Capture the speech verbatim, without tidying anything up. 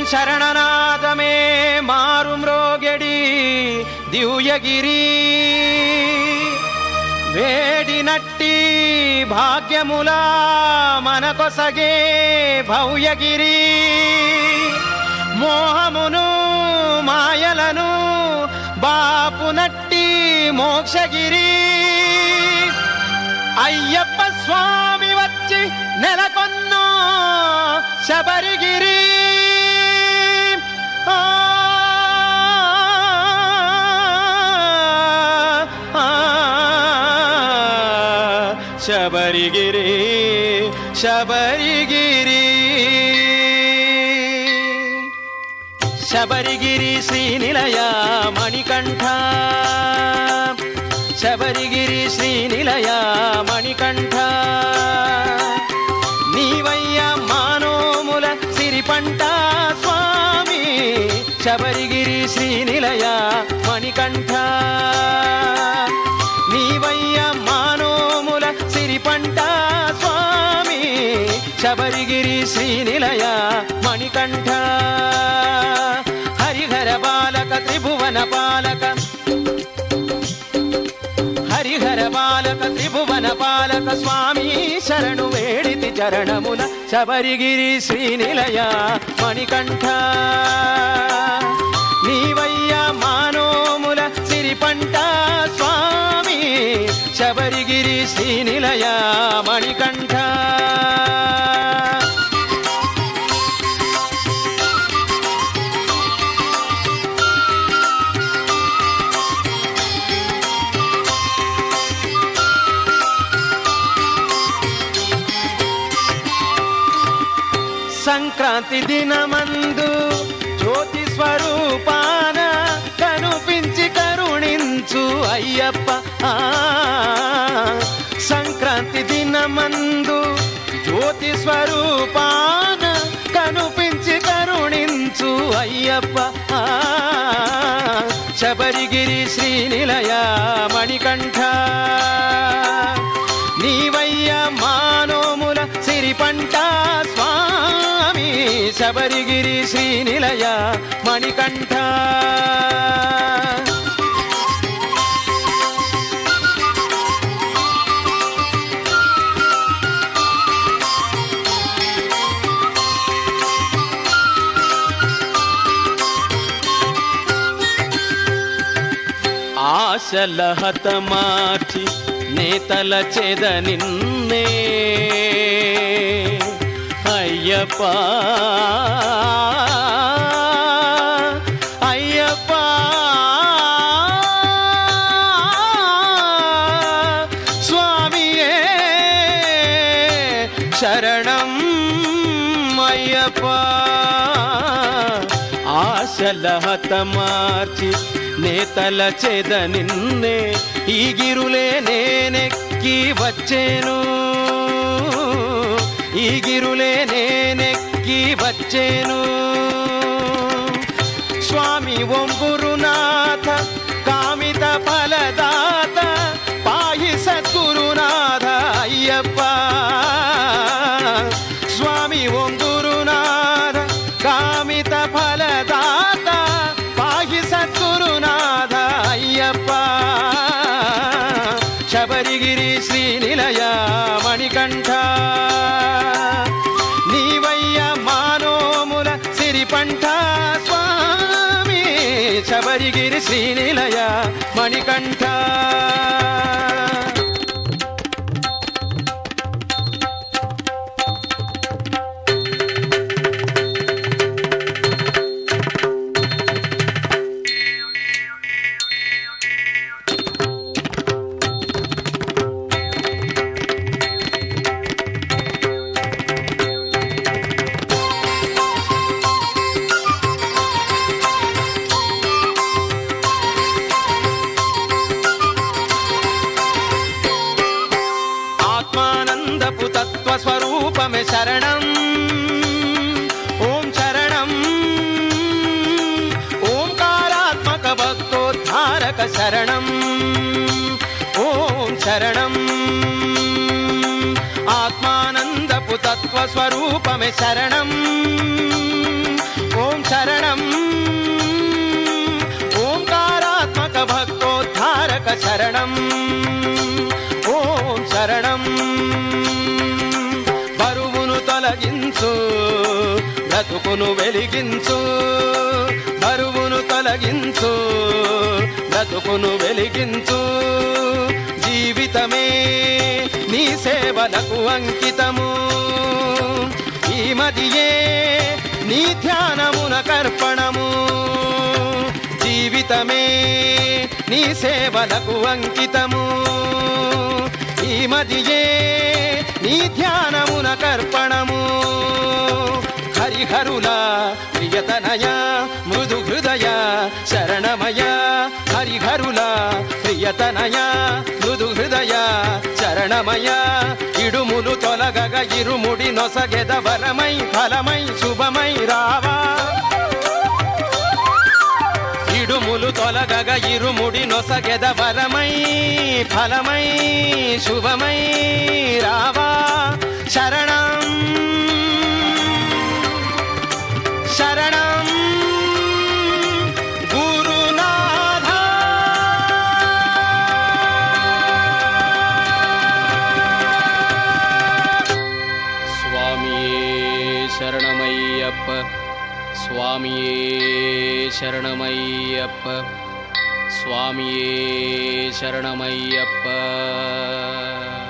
శరణనాదమే మారు మ్రోగెడి దివ్యగిరి వేడినట్టి భాగ్యములా మనకొసగే భవ్యగిరి మోహమును మాయలను బాపునట్టి మోక్షగిరి అయ్యప్ప స్వామి వచ్చి నెలకొన్నో శబరిగిరి శబరిగిరి శబరిగిరి శబరిగిరి శ్రీనిలయ మణికంఠ శబరిగిరి శ్రీనిలయ మణికంఠ నీవయ్య మానోముల సిరిపంట స్వామి శబరిగిరి శ్రీనిలయ మణికంఠ నీవయ్య మానోముల సిరిపంట స్వామి శబరిగిరి శ్రీనిలయ మణికంఠ హరిహర బాలక త్రిభువన పాలక హరిహర బాలక త్రిభువన పాలక స్వామి శరణు వేడితి చరణముల శబరిగిరి శ్రీనిలయ మణికంఠ నీవయ్య మానోముల సిరిపంట స్వామి శబరిగిరి శ్రీనిలయ మణికంఠ సంక్రాంతి దినమందు జ్యోతి స్వరూపాన కనుపించి కరుణించు అయ్యప్ప సంక్రాంతి దినమందు జ్యోతి స్వరూపాన కనుపించి కరుణించు అయ్యప్ప శబరిగిరి శ్రీనిలయ మణికంఠ నీవయ్య మానోముల సిరిపంట స్వామి శబరిగిరి శ్రీనిలయ మణికంఠ ఆశల హతమార్చి నేతల చెద నిన్నే అయ్యప్ప అయ్యప్ప స్వామియే శరణం అయ్యప్ప ఆశల హతమార్చి నేతల చెద నిన్నే ఈ గిరులే నేనెక్కి వచ్చేను ఈ గిరులే నేనెక్కి వచ్చేను స్వామి ఓం గురునాథ కామిత ఫలదాత పాయి సద్గురునాథ అయ్యప్ప స్వామి ఓం గురునాథ కామిత ఫలదాత పాయి సద్గురునాథ అయ్యప్ప శబరిగిరి శ్రీనిలయ మణికంఠ నీవయ్య మానోముల సిరిపంట స్వామి శబరిగిరి శ్రీనిలయ మణికంఠ స్వరూపమే శరణం ఓం శరణం ఓంకారాత్మక భక్తోద్ధారక శరణం ఓం శరణం ఆత్మానందపు తత్వ స్వరూపమే శరణం ఓం శరణం ఓం శరణం. బరువును తొలగించు బ్రతుకును వెలిగించు, బరువును తొలగించు బ్రతుకును వెలిగించు. జీవితమే నీ సేవలకు అంకితము, ఈ మదియే నీ ధ్యానమున కర్పణము. జీవితమే నీ సేవలకు అంకితము, ఈ మదియే నీ ధ్యానమున కర్పణము. హరిహరుల ప్రియతనయ మృదు హృదయ శరణమయ, హరిహరుల ప్రియతనయ మృదు హృదయ శరణమయ. ఇడుములు తొలగగ ఇరుముడి నొసగెద వరమై ఫలమై శుభమై రావా. ఇడుములు తొలగగ ఇరుముడి నొసగెద వరమై ఫలమై శుభమై రావా. శరణం శరణం గురునాథ. స్వామియే శరణమయ్యప్ప, స్వామియే శరణమయ్యప్ప, స్వామియే శరణమయ్యప్ప.